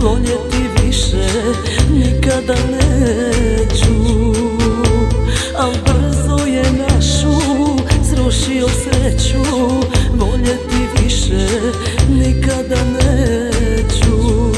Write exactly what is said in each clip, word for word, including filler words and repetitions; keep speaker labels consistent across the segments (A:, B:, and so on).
A: voljeti više nikada neću. Al brzo je našu srušio sreću, voljeti više nikada neću.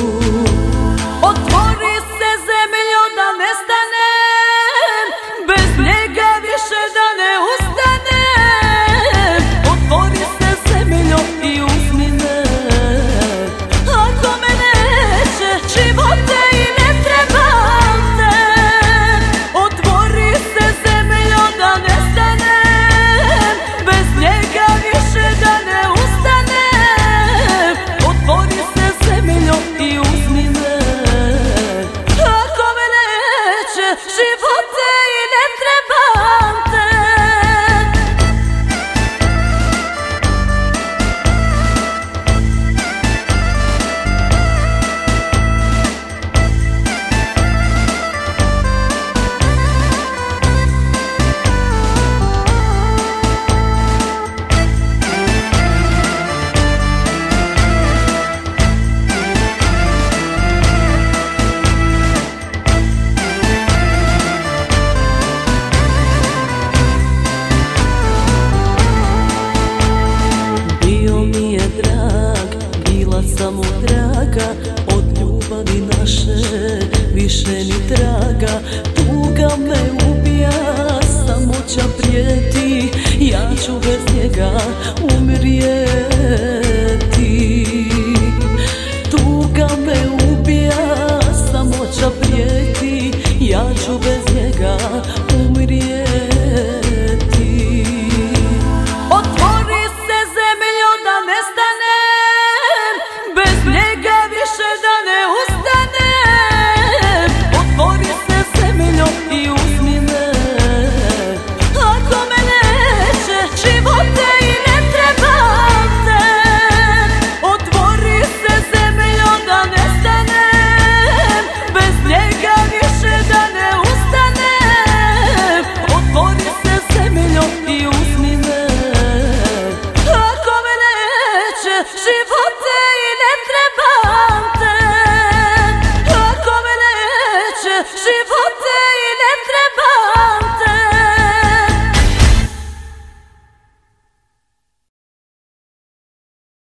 B: Otvori se zemljo da nestanem, bez njega više da ne ustanem.
A: Otvori se zemljo i uzmi me,
B: ako me neće živote i ne trebam te. Otvori se zemljo da nestanem, bez njega više da ne ustanem.
A: otvori se zemljo i uzmi me,
B: ako me neće živote i ne trebam te.
A: samo draga, od ljubavi naše više ni traga. Tuga me ubija, samoća prijeti, ja ću bez njega umrijet.